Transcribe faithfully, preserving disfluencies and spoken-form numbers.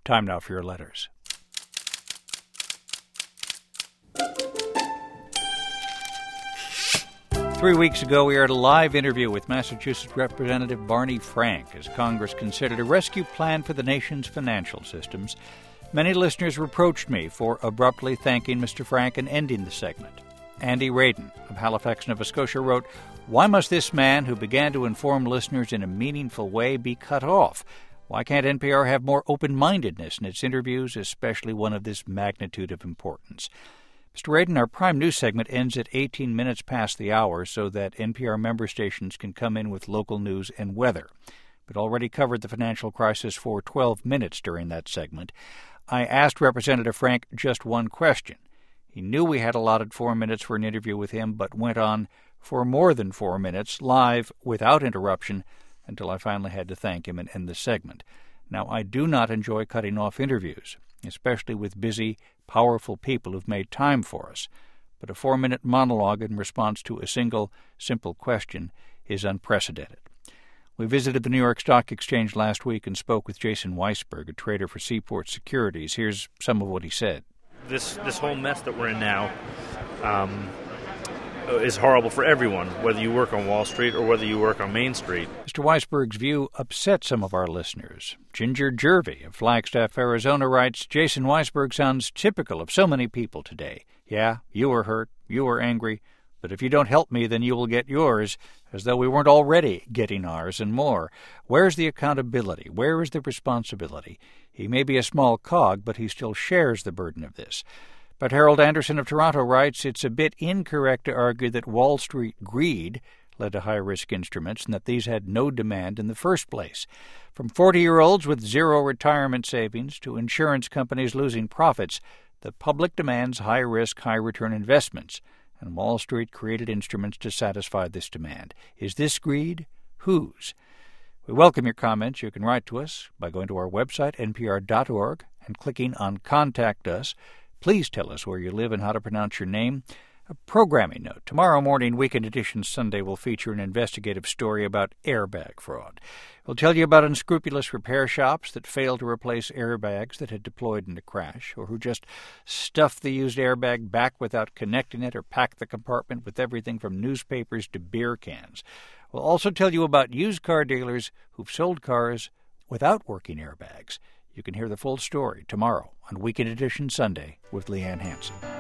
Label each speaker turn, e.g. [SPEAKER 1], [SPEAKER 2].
[SPEAKER 1] Time now for your letters. Three weeks ago, we aired a live interview with Massachusetts Representative Barney Frank as Congress considered a rescue plan for the nation's financial systems. Many listeners reproached me for abruptly thanking Mister Frank and ending the segment. Andy Radin of Halifax, Nova Scotia wrote, "Why must this man, who began to inform listeners in a meaningful way, be cut off? Why can't N P R have more open-mindedness in its interviews, especially one of this magnitude of importance?" Mister Radin, our prime news segment ends at eighteen minutes past the hour so that N P R member stations can come in with local news and weather. But already covered the financial crisis for twelve minutes during that segment. I asked Representative Frank just one question. He knew we had allotted four minutes for an interview with him, but went on for more than four minutes, live, without interruption, until I finally had to thank him and end the segment. Now, I do not enjoy cutting off interviews, especially with busy, powerful people who've made time for us. But a four-minute monologue in response to a single, simple question is unprecedented. We visited the New York Stock Exchange last week and spoke with Jason Weisberg, a trader for Seaport Securities. Here's some of what he said.
[SPEAKER 2] This this whole mess that we're in now um, is horrible for everyone, whether you work on Wall Street or whether you work on Main Street.
[SPEAKER 1] Mister Weisberg's view upset some of our listeners. Ginger Jervey of Flagstaff, Arizona writes, "Jason Weisberg sounds typical of so many people today. Yeah, you were hurt, you were angry, but if you don't help me, then you will get yours, as though we weren't already getting ours and more. Where's the accountability? Where is the responsibility? He may be a small cog, but he still shares the burden of this." But Harold Anderson of Toronto writes, "It's a bit incorrect to argue that Wall Street greed led to high-risk instruments and that these had no demand in the first place. From forty-year-olds with zero retirement savings to insurance companies losing profits, the public demands high-risk, high-return investments, and Wall Street created instruments to satisfy this demand. Is this greed? Whose?" We welcome your comments. You can write to us by going to our website, N P R dot org, and clicking on Contact Us. Please tell us where you live and how to pronounce your name. A programming note. Tomorrow morning, Weekend Edition Sunday, will feature an investigative story about airbag fraud. We'll tell you about unscrupulous repair shops that failed to replace airbags that had deployed in a crash, or who just stuffed the used airbag back without connecting it, or packed the compartment with everything from newspapers to beer cans. We'll also tell you about used car dealers who've sold cars without working airbags. You can hear the full story tomorrow on Weekend Edition Sunday with Leanne Hansen.